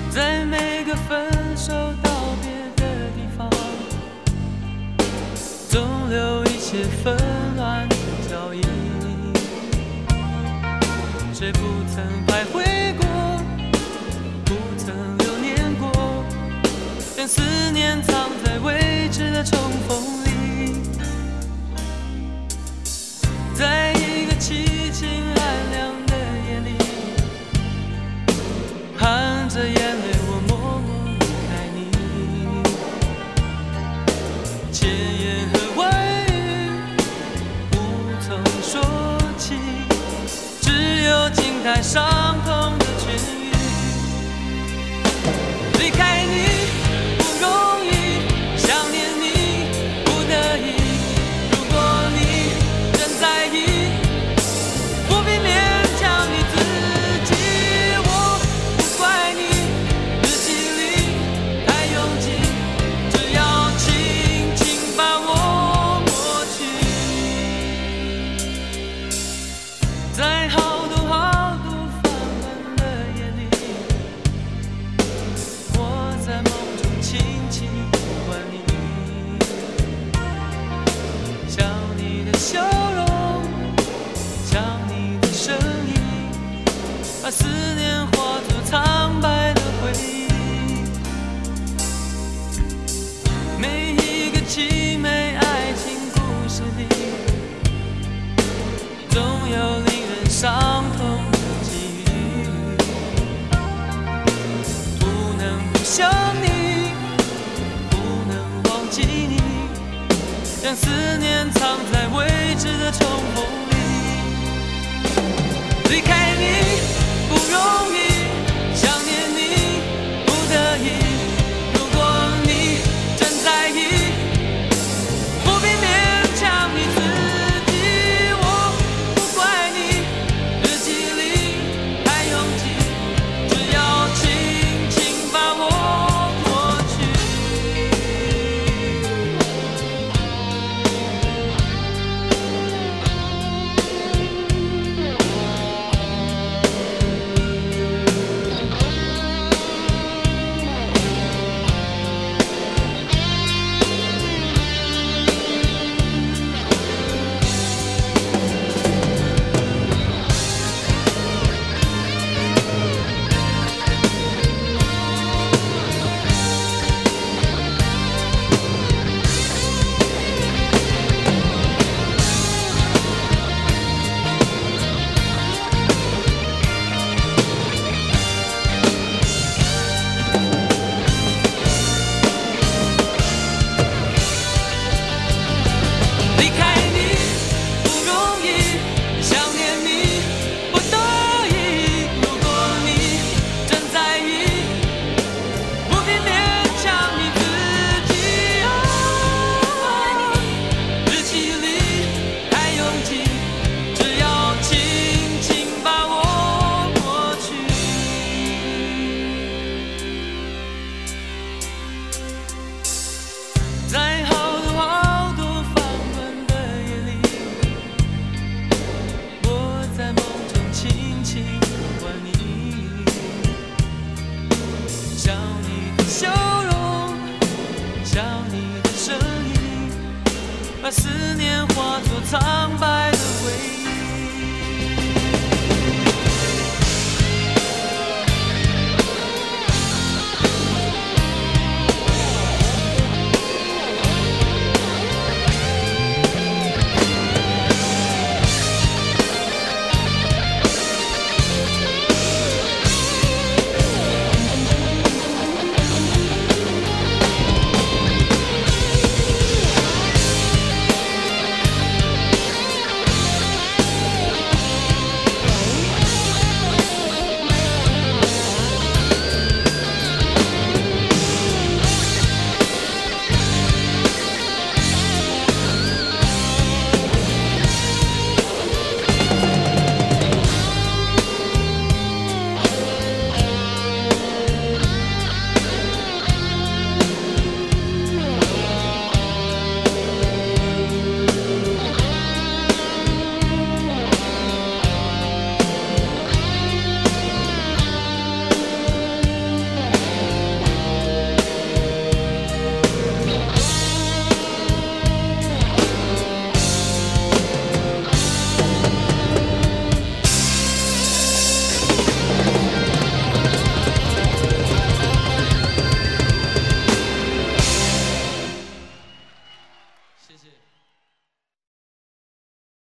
在每个分手道别的地方，总留一些纷乱的脚印。谁不曾徘徊过，不曾留念过，将思念藏在未知的重逢里。在一个凄清暗亮的夜里，含着眼泪我默默离开你。千言和万语无从说起，只有静待伤痛的痊愈。离开你不容易，想念你不得已。如果你真在意，不必勉强你自己。我不怪你日记里太拥挤，只要轻轻把我抹去。在好多好多烦闷的夜里，我在梦中轻轻唤你，想你的笑容，想你的声音，把思念化作苍白的回忆。每一个凄美爱情故事里，总有令人伤痛的际遇。不能不想你，不能忘记你，将思念藏在未知的重逢里。离开你不容易，想念你不得已。如果你真在意，不必勉强你自己。我不怪你日记里太拥挤，只要轻轻把我抹去。离开你不容易，想念你不得已。如果你真在意，不必勉强你自己。日记里太拥挤，只要轻轻把我抹去。在好多好多烦闷的夜里，我在梦中轻轻唤你，想你的笑容，想你的声音，把思念化作苍